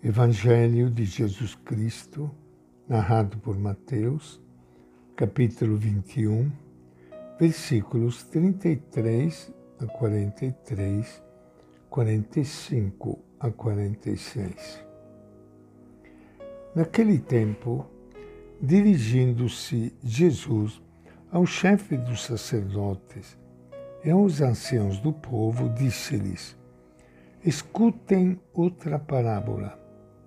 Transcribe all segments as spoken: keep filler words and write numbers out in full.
Evangelho de Jesus Cristo, narrado por Mateus, capítulo vinte e um, versículos trinta e três a quarenta e três, quarenta e cinco a quarenta e seis. Naquele tempo, dirigindo-se Jesus ao chefe dos sacerdotes e aos anciãos do povo, disse-lhes: escutem outra parábola.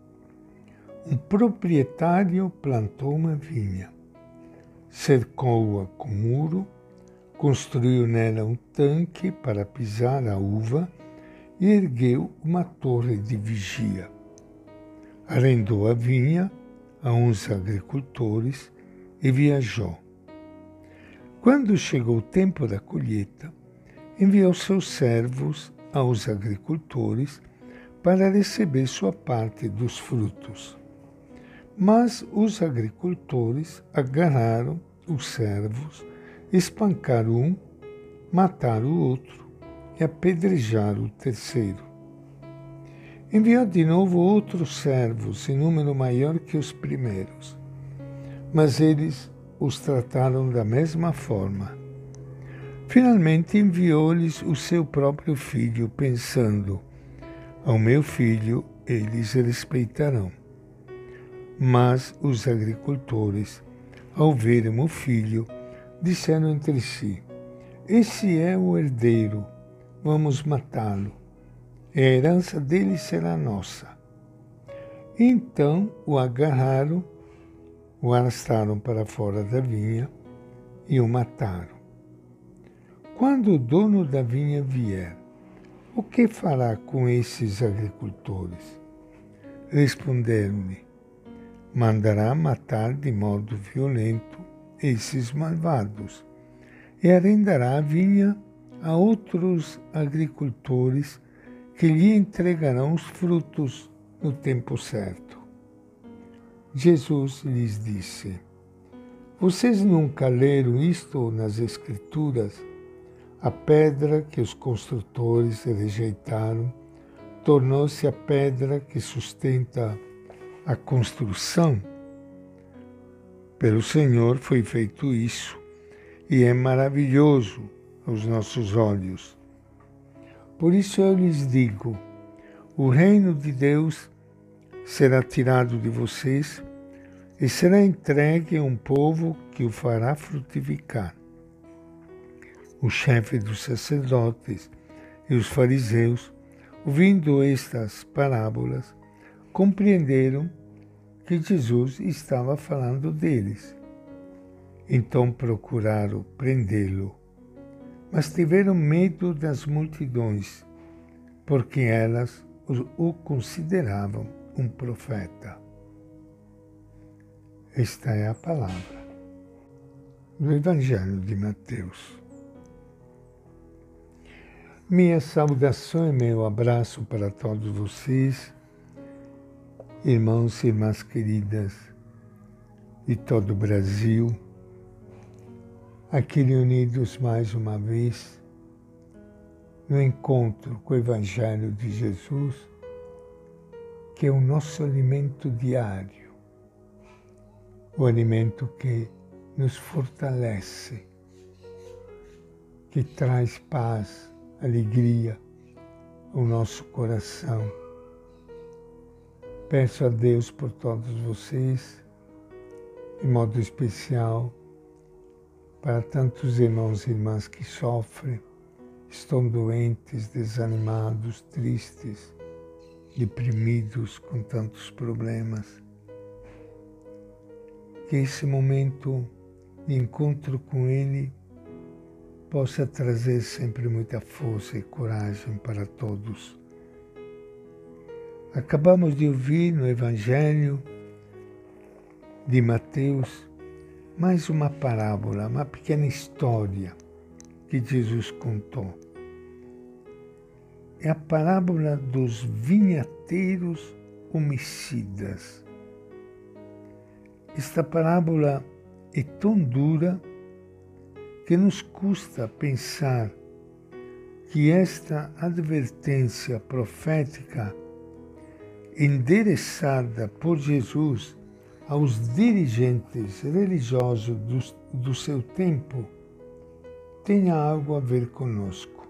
Um proprietário plantou uma vinha, cercou-a com muro, construiu nela um tanque para pisar a uva e ergueu uma torre de vigia. Arrendou a vinha a uns agricultores e viajou. Quando chegou o tempo da colheita, enviou seus servos aos agricultores para receber sua parte dos frutos. Mas os agricultores agarraram os servos, espancaram um, mataram o outro e apedrejaram o terceiro. Enviou de novo outros servos, em número maior que os primeiros, mas eles os trataram da mesma forma. Finalmente enviou-lhes o seu próprio filho, pensando: ao meu filho eles respeitarão. Mas os agricultores, ao verem o filho, disseram entre si: esse é o herdeiro, vamos matá-lo, e a herança dele será nossa. Então o agarraram, o arrastaram para fora da vinha e o mataram. Quando o dono da vinha vier, o que fará com esses agricultores? Responderam-lhe: mandará matar de modo violento esses malvados e arrendará a vinha a outros agricultores que lhe entregarão os frutos no tempo certo. Jesus lhes disse: vocês nunca leram isto nas Escrituras? A pedra que os construtores rejeitaram tornou-se a pedra que sustenta a construção. Pelo Senhor foi feito isso, e é maravilhoso aos nossos olhos. Por isso eu lhes digo: o reino de Deus será tirado de vocês e será entregue a um povo que o fará frutificar. O chefe dos sacerdotes e os fariseus, ouvindo estas parábolas, compreenderam que Jesus estava falando deles. Então procuraram prendê-lo, mas tiveram medo das multidões, porque elas o consideravam um profeta. Esta é a palavra do Evangelho de Mateus. Minha saudação e meu abraço para todos vocês, irmãos e irmãs queridas de todo o Brasil, aqui reunidos mais uma vez no encontro com o Evangelho de Jesus, que é o nosso alimento diário, o alimento que nos fortalece, que traz paz, alegria ao nosso coração. Peço a Deus por todos vocês, em modo especial, para tantos irmãos e irmãs que sofrem, estão doentes, desanimados, tristes, deprimidos com tantos problemas. Que esse momento de encontro com Ele possa trazer sempre muita força e coragem para todos. Acabamos de ouvir no Evangelho de Mateus mais uma parábola, uma pequena história que Jesus contou. É a parábola dos vinhateiros homicidas. Esta parábola é tão dura que nos custa pensar que esta advertência profética endereçada por Jesus aos dirigentes religiosos do, do seu tempo, tenha algo a ver conosco.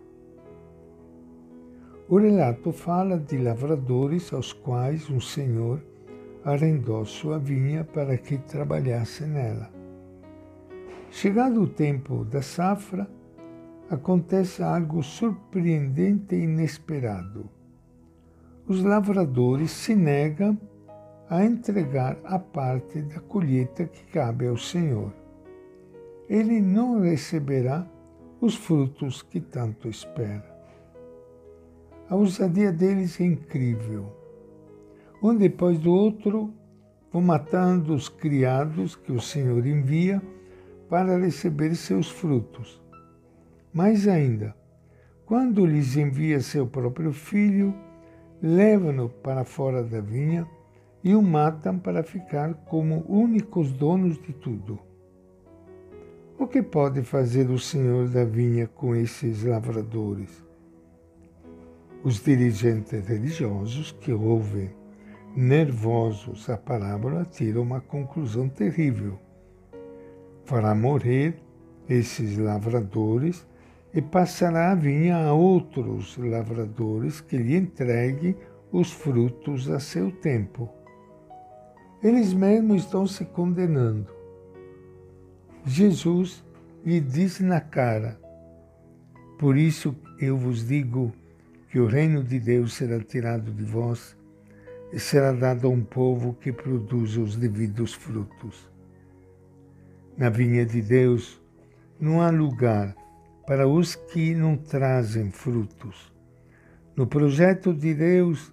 O relato fala de lavradores aos quais um senhor arrendou sua vinha para que trabalhasse nela. Chegado o tempo da safra, acontece algo surpreendente e inesperado. Os lavradores se negam a entregar a parte da colheita que cabe ao Senhor. Ele não receberá os frutos que tanto espera. A ousadia deles é incrível. Um depois do outro, vão matando os criados que o Senhor envia para receber seus frutos. Mais ainda, quando lhes envia seu próprio filho, levam-no para fora da vinha e o matam para ficar como únicos donos de tudo. O que pode fazer o Senhor da vinha com esses lavradores? Os dirigentes religiosos que ouvem nervosos a parábola tiram uma conclusão terrível. Fará morrer esses lavradores e passará a vinha a outros lavradores que lhe entreguem os frutos a seu tempo. Eles mesmos estão se condenando. Jesus lhe diz na cara: por isso eu vos digo que o reino de Deus será tirado de vós e será dado a um povo que produz os devidos frutos. Na vinha de Deus não há lugar para os que não trazem frutos. No projeto de Deus,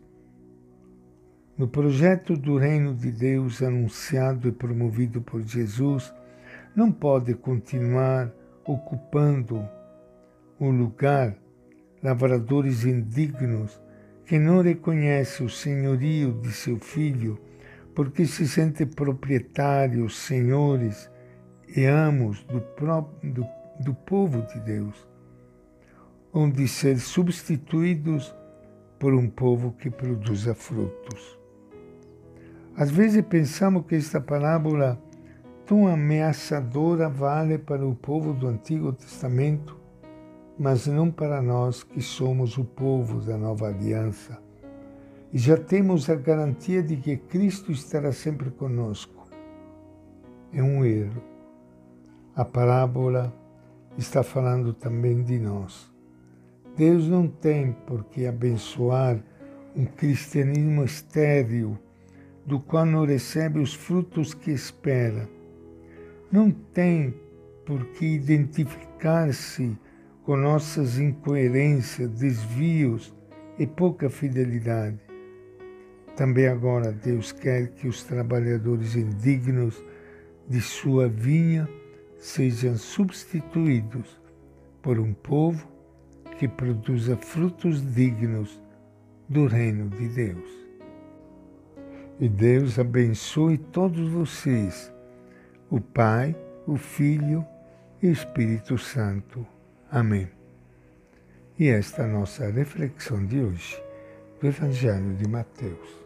no projeto do reino de Deus anunciado e promovido por Jesus, não pode continuar ocupando um lugar lavradores indignos que não reconhecem o senhorio de seu filho porque se sentem proprietários, senhores e amos do, próprio, do, do povo de Deus, onde ser substituídos por um povo que produza frutos. Às vezes pensamos que esta parábola tão ameaçadora vale para o povo do Antigo Testamento, mas não para nós que somos o povo da nova aliança e já temos a garantia de que Cristo estará sempre conosco. É um erro. A parábola está falando também de nós. Deus não tem por que abençoar um cristianismo estéril, do qual não recebe os frutos que espera. Não tem por que identificar-se com nossas incoerências, desvios e pouca fidelidade. Também agora Deus quer que os trabalhadores indignos de sua vinha sejam substituídos por um povo que produza frutos dignos do reino de Deus. E Deus abençoe todos vocês, o Pai, o Filho e o Espírito Santo. Amém. E esta é a nossa reflexão de hoje do Evangelho de Mateus.